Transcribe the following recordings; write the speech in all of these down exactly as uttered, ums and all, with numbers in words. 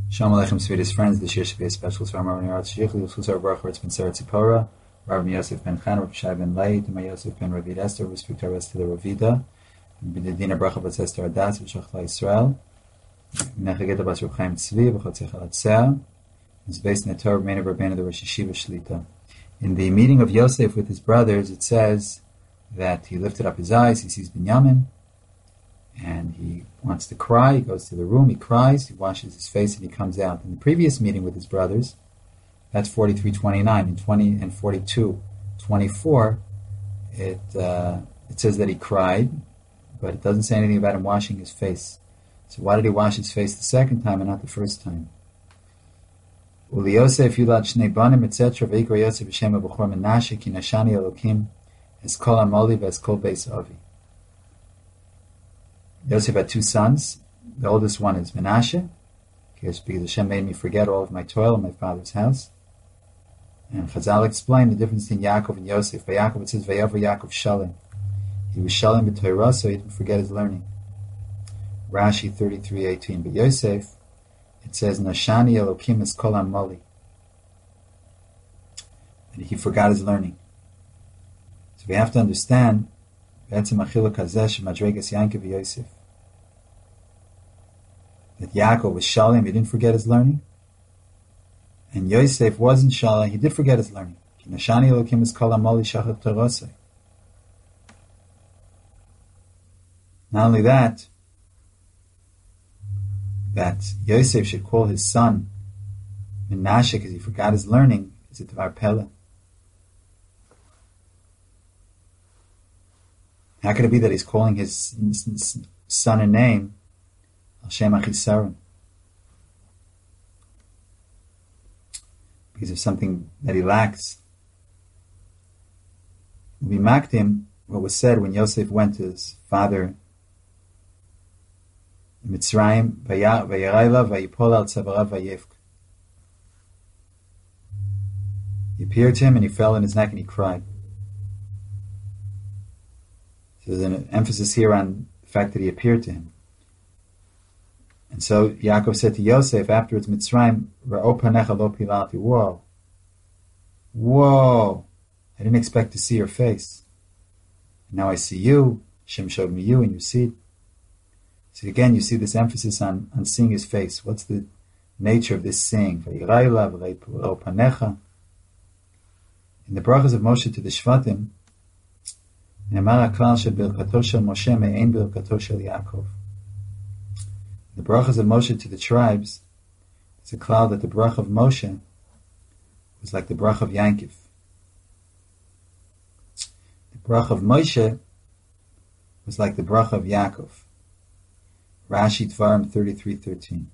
Shalom Aleichem, sweetest friends. This year should be a special for our Rabbi Shich, L'Chusar Baruch Hu Ben Sarah Tzipora, Rabbi Yosef Ben Chan, Rabbi Shai Ben Leit, and Yosef Ben Ravid Esther. We speak to our rest of the Ravida. B'Dina Bracha B'Tz Esther Adas V'Shachla Yisrael. Menachageta Bas Reb Chaim Tzvi V'Chotzei Chalatzeh. It's based in the Torah Rebbeinu Rabbeinu the Rosh Yeshiva Shlita. In the meeting of Yosef with his brothers, it says that he lifted up his eyes, he sees Binyamin, and he wants to cry. He goes to the room, he cries, he washes his face, and he comes out. In the previous meeting with his brothers, that's forty-three twenty-nine. In twenty and forty-two twenty-four, it uh, it says that he cried, but it doesn't say anything about him washing his face. So why did he wash his face the second time and not the first time? Uli Yosef Yulad Shnei Banim et cetera. V'ikra Yosef B'Shem HaBuchor Menashe Ki Nashani Elokim Es Kol Amoli V'es Kol Beis Avi. Yosef had two sons. The oldest one is Menashe, because Hashem made me forget all of my toil in my father's house. And Chazal explained the difference between Yaakov and Yosef. By Yaakov it says, Vayavar Yaakov Shalem. He was Shalem b'Torah, so he didn't forget his learning. Rashi thirty-three eighteen. But Yosef, it says, Nashani Elokim es kol amoli. And he forgot his learning. So we have to understand that Yaakov was Shalem, he didn't forget his learning. And Yosef wasn't Shalem, he did forget his learning. Not only that, that Yosef should call his son Menashe because he forgot his learning is a Dvar Pele. How could it be that he's calling his son a name, Al Shem Achisaron? Because of something that he lacks. We mocked him what was said when Yosef went to his father in Mitzrayim, Vayarayla, Vayipol al Tzavarav Vayevk. He appeared to him and he fell on his neck and he cried. So there's an emphasis here on the fact that he appeared to him. And so Yaakov said to Yosef afterwards, Mitzrayim, Ra'o panecha lo pilalti. Whoa. Whoa. I didn't expect to see your face. And now I see you. Hashem showed me you and you see it. So again, you see this emphasis on, on seeing his face. What's the nature of this seeing? Vayirayla, Ra'o panecha. In the brachas of Moshe to the Shvatim, נאמר הכלל של ברכתו של משה מעין ברכתו של יעקב. The brachas of Moshe to the tribes, it's a klal that the brach of Moshe was like the brach of Yankov. The brach of Moshe was like the brach of Yaakov. Rashi Dvarim thirty-three thirteen.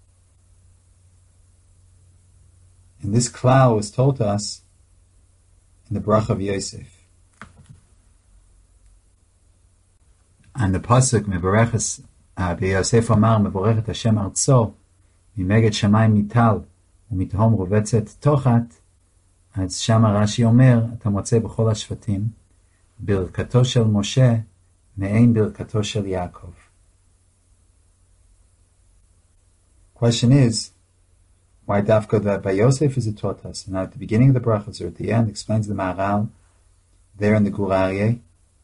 And this klal was told to us in the brach of Yosef. And the pasuk mevoreches b'Yosef Amar mevorechet Hashem artzo mimeged shamayim mital umithom rovetzet tochat. אז שם רש"י אומר, אתה מוצא בכל השבטים ברכתו של משה מעין ברכתו של יעקב. Question is, why dafka that by Yosef is it taught us? And at the beginning of the brachas or at the end explains the Maharal there in the Gur Aryeh,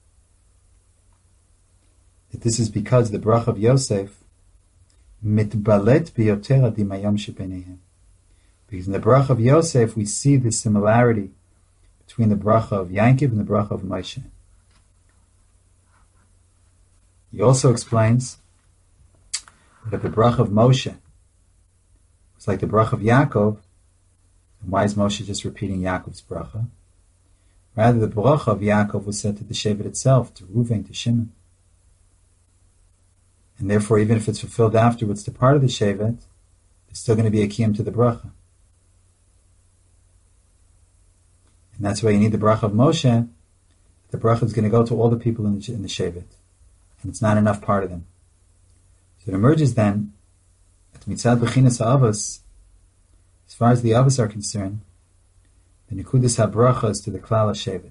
that this is because the brach of Yosef mitbalet biyoter adimayom shebeneihem. Because in the brach of Yosef we see the similarity between the bracha of Yankov and the bracha of Moshe. He also explains that the bracha of Moshe was like the bracha of Yaakov. And why is Moshe just repeating Yaakov's bracha? Rather, the bracha of Yaakov was said to the Shevet itself, to Reuven, to Shimon. And therefore, even if it's fulfilled afterwards to part of the Shevet, there's still going to be a kiyum to the bracha. And that's why you need the bracha of Moshe. The bracha is going to go to all the people in the, in the Shevet. And it's not enough part of them. So it emerges then, that mitzad b'chinas ha'avos, as far as the avos are concerned, the nekudas ha'bracha is to the klal ha'shevet.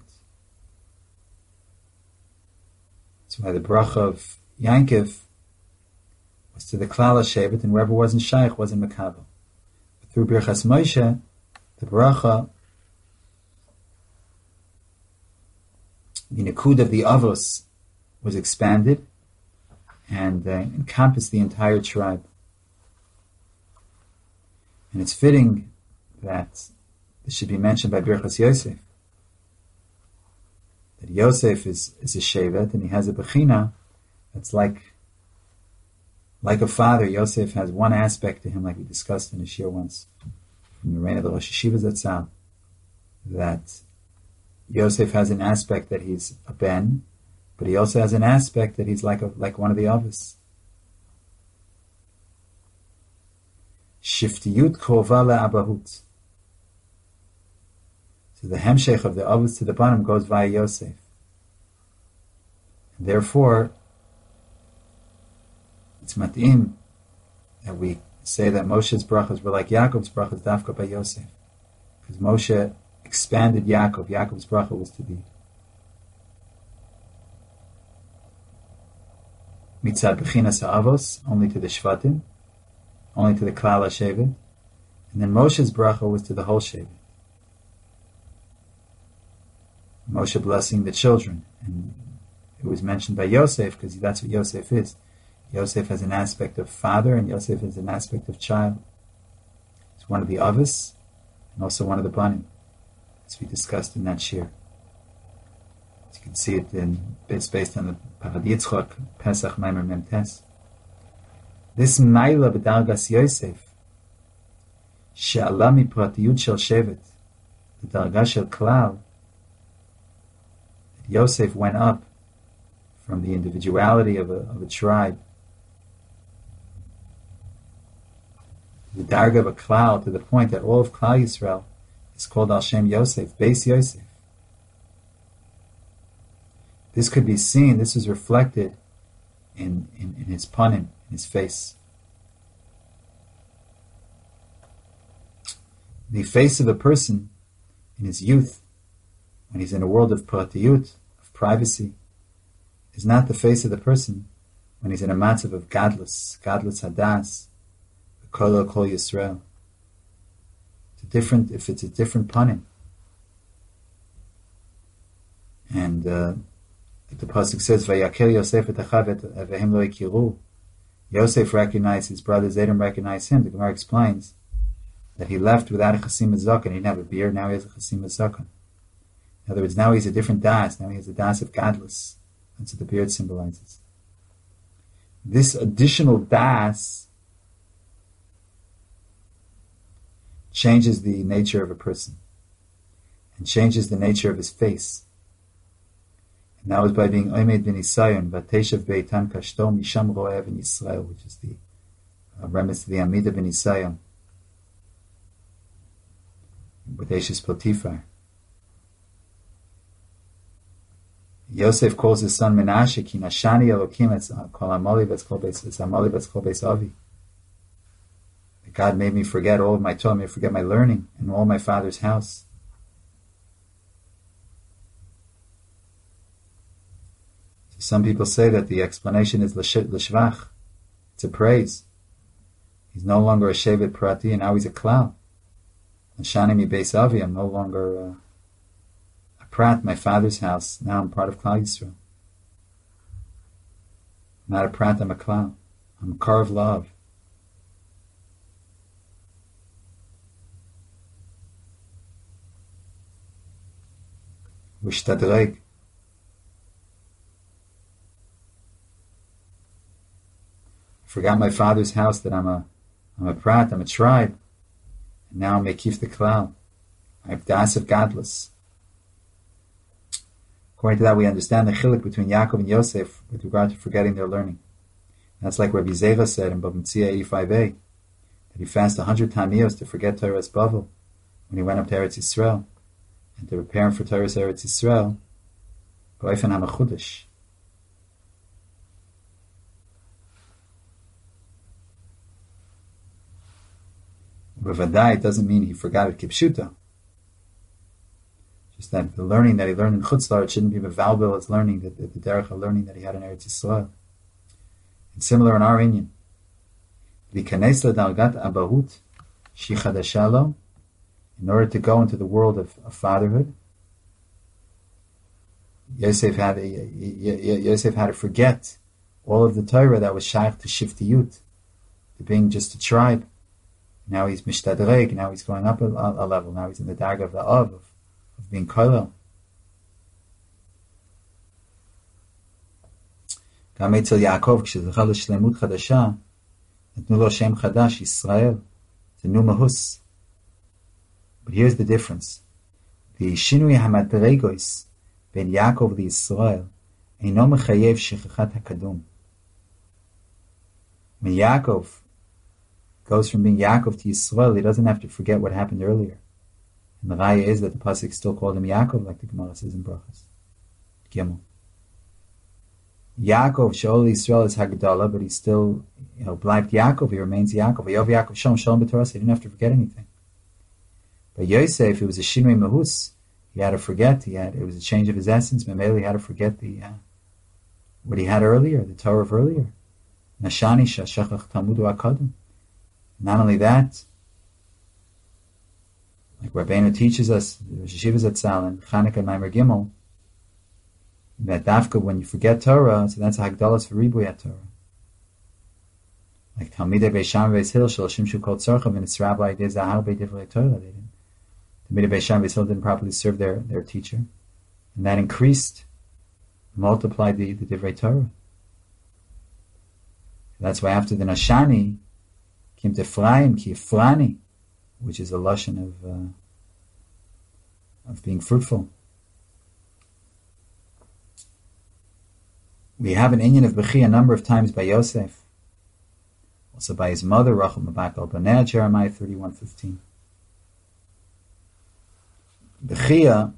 That's why the bracha of Yankov was to the Klal HaShevet, and whoever wasn't Shaykh wasn't Mekabel. But through Birchas Moshe, the Bracha, the Nikud of the Avos was expanded and uh, encompassed the entire tribe. And it's fitting that this should be mentioned by Birchas Yosef, that Yosef is, is a Shevet, and he has a Bechina that's like like a father. Yosef has one aspect to him, like we discussed in a shir once, from the reign of the Rosh Yeshiva Zatzal, that Yosef has an aspect that he's a Ben, but he also has an aspect that he's like a, like one of the Avos. Shiftiyut krova le'abahut. So the hemshech of the Avos to the Banim goes via Yosef. And therefore, it's mat'im that we say that Moshe's brachas were like Yaakov's brachas dafka by Yosef. Because Moshe expanded Yaakov. Yaakov's bracha was to be mitzad b'chinas ha'avos, only to the Shvatim, only to the Klal HaShevet. And then Moshe's bracha was to the whole Shevet. Moshe blessing the children. And it was mentioned by Yosef because that's what Yosef is. Yosef has an aspect of father, and Yosef has an aspect of child. He's one of the Avos and also one of the Banim, as we discussed in that shir. As you can see it in, it's based on the Parad Yitzchak, Pesach Maimer Memtes. This Maila b'dargas Yosef, she'ala mipratiyut shel shevet, the darga shel klal, that Yosef went up from the individuality of a, of a tribe, the darga of a klal, to the point that all of Klal Yisrael is called Al Shem Yosef, Beis Yosef. This could be seen, this is reflected in, in, in his panim, in his face. The face of a person in his youth, when he's in a world of pratiyut, of privacy, is not the face of the person when he's in a matzav of gadlus, gadlus hadas, kol kol Yisrael. It's a different, if it's a different panim. And uh, the pasuk says, "Vayakel Yosef et achav vehem lo yakiru." Yosef recognized his brothers; they didn't recognize him. The Gemara explains that he left without a chasim zaken. He didn't have a beard. Now he has a chasim zaken. In other words, now he's a different das. Now he has a das of gadlus. That's what the beard symbolizes. This additional das changes the nature of a person and changes the nature of his face. And that was by being Omed ben Isayon, Vateshav Beitan Kashto Misham Roev in Israel, which is the uh, remnants to the Amida ben Isayon, Vateshav Potifar. Yosef calls his son Menashe, Ki Nashani Elokim, it's called Amali, it's called Amali, it's called Beis Avi. God made me forget all of my Torah, made me forget my learning in all my father's house. So some people say that the explanation is l'shvach. It's a praise. He's no longer a shevet prati, and now he's a klal. Nashani mi beis avi, I'm no longer uh, a prat, my father's house. Now I'm part of Klal Yisrael. I'm not a prat, I'm a klal. I'm a kar of love. Vishtadreg. I forgot my father's house, that I'm a I'm a prat, I'm a tribe. And now I'm Mekif the Klal. I have das of gadlus. According to that, we understand the chiluk between Yaakov and Yosef with regard to forgetting their learning. That's like Rabbi Zeva said in Bava Metzia eighty-five a, that he fasted one hundred tamiyos to forget Torah's Bavel when he went up to Eretz Yisrael, and to prepare him for Torah's Eretz Yisrael, B'ofen HaMechudesh. B'vadai, it doesn't mean he forgot it kipshuta. Just that the learning that he learned in Chutz La'aretz shouldn't be mevalbel as learning, that the, the derech of learning that he had in Eretz Yisrael. It's similar in our Inyan. V'kanes l'dargat abahut shichadasha lo, in order to go into the world of, of fatherhood. Yosef had, Yosef had to forget all of the Torah that was shaykh to shiftiyut, to being just a tribe. Now he's mishtadreg, now he's going up a, a level, now he's in the dag of the Av, of, of being kollel. גם אצל יעקב, כשזכה לשלמות חדשה, נתנו לו שם חדש, ישראל. It's a new mahus. But here's the difference. The shinui hamadregois ben Yaakov לישראל אינו מחייב שכחת הקדום. When Yaakov goes from being Yaakov to Yisrael, he doesn't have to forget what happened earlier. And the raya is that the pasuk still called him Yaakov, like the Gemara says in Brachas. Gimel. Yaakov, Shaul Yisrael is Hagdalah, but he's still, you know, bleibt Yaakov, he remains Yaakov. Yov Yaakov Shalom, Shalom b'Torah, he didn't have to forget anything. But Yosef, it was a Shinui Mahus, he had to forget, he had, it was a change of his essence, Memele, he had to forget the, uh, what he had earlier, the Torah of earlier. Nashani Shashachach Talmudu Akadum. Not only that, like Rabbeinu teaches us, Sheshiva Zatzal and Chanukah Maimer Gimel, that dafka, when you forget Torah, so that's Hagdalas for Ribuyat Torah. Like Talmidei Beisham Beis Hillel Shel Shimshu Kol Tzorchav and its rabbi did Zahar Bei Divrei Torah. They didn't. Talmidei Beisham Beis Hillel didn't properly serve their, their teacher, and that increased, multiplied the, the Divrei Torah. That's why after the Nashani came to Ephraim, Ki Efrani, which is a lashon of uh, of being fruitful. We have an inyan of Bechi a number of times by Yosef, also by his mother, Rachel Mabat al Baneh, Jeremiah thirty-one fifteen. Bechia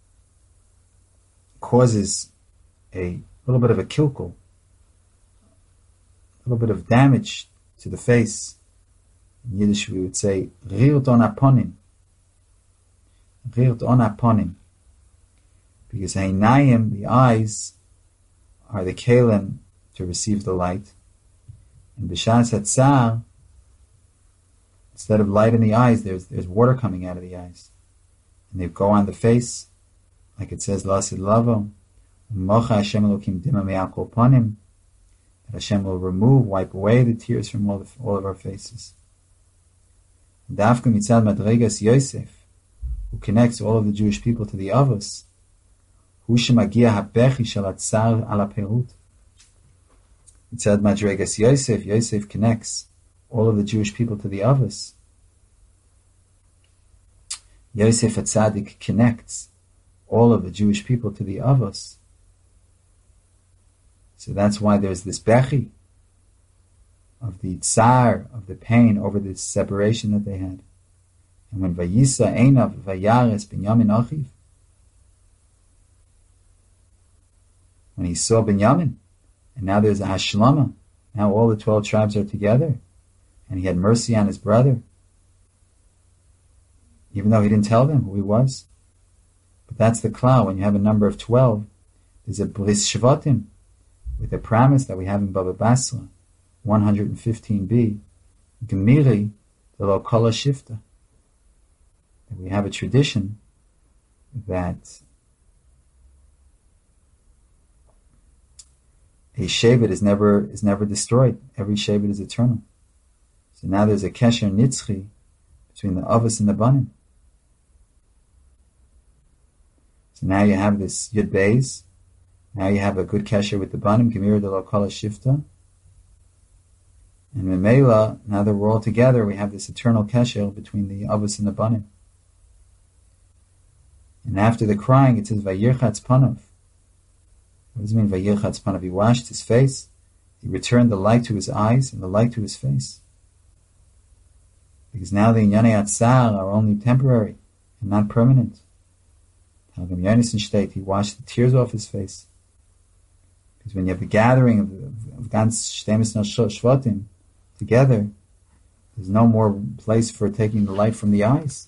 causes a little bit of a kilkul, a little bit of damage to the face. In Yiddish we would say, Rirt on aponim. Rirt on aponim. Because Einayim, the eyes, are the kalim to receive the light. And b'shas hatzar, instead of light in the eyes, there's there's water coming out of the eyes. And they go on the face, like it says, Lasid lavo, Mocha Hashem Elokim dima me'akol panim, that Hashem will remove, wipe away the tears from all, the, all of our faces. Dafka mitzad madregas Yosef, who connects all of the Jewish people to the Avos, hu shemagia habechi shel hatzar ala perut. Mitzad madregas Yosef, Yosef connects all of the Jewish people to the Avos. Yosef HaTzadik connects all of the Jewish people to the Avos. So that's why there's this bechi of the tsar, of the pain over this separation that they had. And when Vayisa Einav Vayares Binyamin Achiv, when he saw Binyamin, and now there's a Hashlama, now all the twelve tribes are together, and he had mercy on his brother, even though he didn't tell them who he was. But that's the klal. When you have a number of twelve, there's a bris shvatim, with a promise that we have in Baba Basra, one fifteen b, Gemiri, the lo kol shifta. We have a tradition that a shevet is never is never destroyed. Every shevet is eternal. So now there's a kesher nitzchi between the avos and the banim. So now you have this Yud Beis. Now you have a good kesher with the banim, Gemira de lo kol shifta. And Memela, now that we're all together, we have this eternal kesher between the avos and the banim. And after the crying, it says Vayirchatz panav. What does it mean Vayirchatz panav? He washed his face. He returned the light to his eyes and the light to his face. Because now the Inyanei Atzar are only temporary and not permanent. Targum Yonason state, he washed the tears off his face. Because when you have the gathering of, of, of Gans Shtemis Shvatim together, there's no more place for taking the light from the eyes.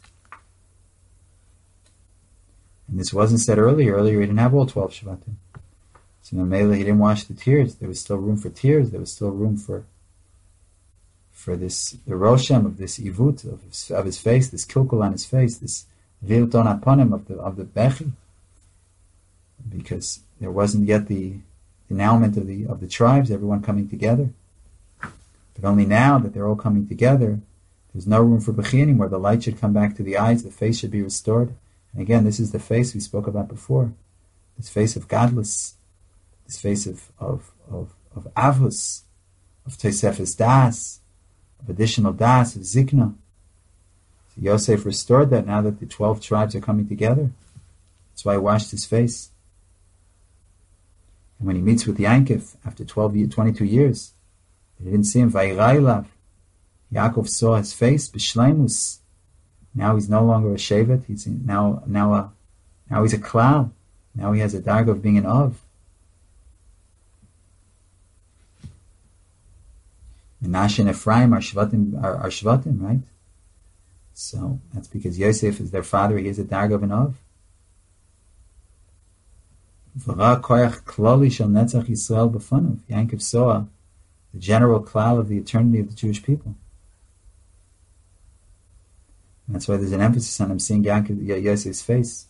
And this wasn't said earlier. Earlier he didn't have all twelve Shvatim. So in Mela he didn't wash the tears. There was still room for tears. There was still room for for this, the Roshem of this Ivut, of his, of his face, this kilkul on his face, this Vilton Aponim of the, of the Bechi, because there wasn't yet the annulment of the, of the tribes, everyone coming together. But only now that they're all coming together, there's no room for Bechi anymore. The light should come back to the eyes, the face should be restored. And again, this is the face we spoke about before. This face of godless, this face of, of, of, of Avus, of Tosefes Das, of additional Das, of Zikna. So Yosef restored that now that the twelve tribes are coming together. That's why he washed his face. And when he meets with Yankov after twelve, twenty-two years, they didn't see him. Vayirailav. Yaakov saw his face, B'shleimus. Now he's no longer a Shevet. He's now now a now he's a Klal. Now he has a darga of being an Av. Menashe and Ephraim are Shvatim, are, are Shvatim, right? So that's because Yosef is their father. He is a darga of an Av. V'ra koyach klali shel netzach Yisrael b'fanav. Yankov saw the general klal of the eternity of the Jewish people. And that's why there's an emphasis on him seeing Yankov, Yosef's face.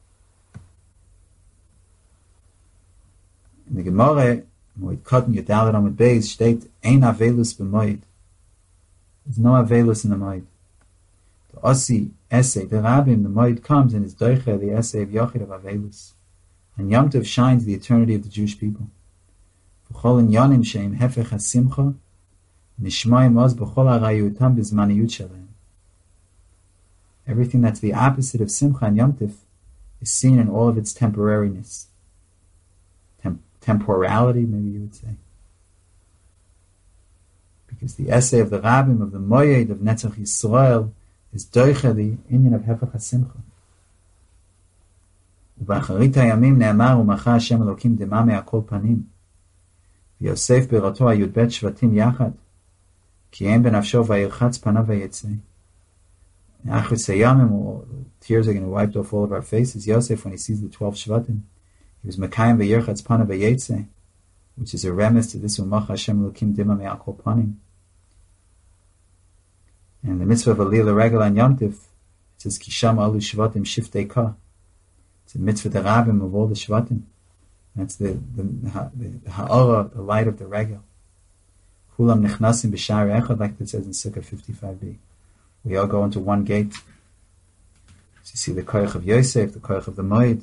In the Gemara, Moed Kotten Yedalet Amud Beis state Ein Avelus b'Moed. There's no Avelus in the Moed. The Ossi essay, the Rabbim, the Moed comes and is Doiche, the essay of Yochid of Avelus. And Yom Tov shines the eternity of the Jewish people. V'chol in Yonim Sheim Hefech HaSimcha Nishmoim Oz B'chol HaRayutam B'zmaniyut Shalem. Everything that's the opposite of Simcha and Yom Tov is seen in all of its temporariness. Tem- temporality, maybe you would say. Because the essay of the Rabbim, of the Moyed, of Netzach Yisrael, is Doicha, the Inyan of Hefech HaSimcha. ובאחרית הימים נאמר ומחה השם אלוקים דמה מהכל פנים ויוסף בראתו הי"ב שבטים יחד כי אין בנפשו וירחץ פניו ויצא. Achris Hayamim, tears are going to wipe off all of our faces. Yosef, when he sees the twelve Shvatim, he was Mekayim v'yirchatz panav v'yetze, which is a remiss to this Umach Hashem Elokim Dima Me'al Kol Panim. And the mitzvah of Aliyah L'Regel on Yom Tov, it says Kisham Alu Shvatim Shiftei Ka. It's a mitzvah the Rabbim of all the Shvatim. That's the the, the, the Ha'ara, the light of the Regel. Kulam Nechnasim B'Shar Echad, like it says in Sukkah fifty-five b. We all go into one gate. So you see the koyach of Yosef, the koyach of the Moed.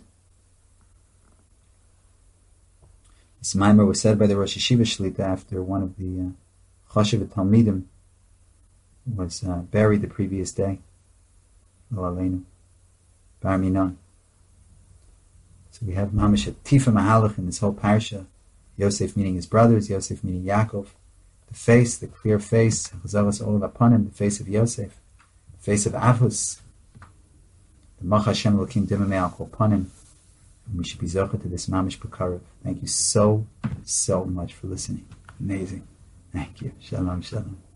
This mimer was said by the Rosh Yeshiva Shlita after one of the uh, Choshev Talmidim was uh, buried the previous day. Lo Aleinu. Bar Minan. So we have Mamish at Tifa Mahalach in this whole parsha. Yosef meeting his brothers, Yosef meeting Yaakov. The face, the clear face, Chazaras all upon him, the face of Yosef. Face of Avos, the Mach Hashem Elokim Dima Me'al Kol Panim, and we should be zocher to this Mamish B'Karev. Thank you so, so much for listening. Amazing. Thank you. Shalom, shalom.